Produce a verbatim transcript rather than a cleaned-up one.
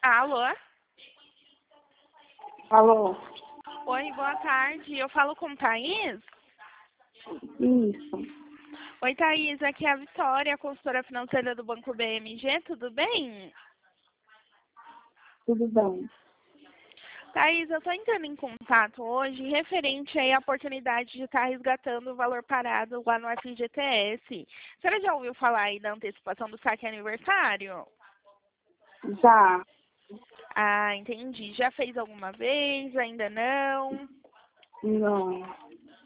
Alô? Alô? Oi, boa tarde. Eu falo com Thaís? Isso, Oi, Thaís. Aqui é a Vitória, consultora financeira do Banco B M G. Tudo bem? tudo bem. Thaís, eu estou entrando em contato hoje referente aí à oportunidade de estar resgatando o valor parado lá no F G T S. Você já ouviu falar aí da antecipação do saque aniversário? Já, Ah, entendi. Já fez alguma vez? Ainda não? não.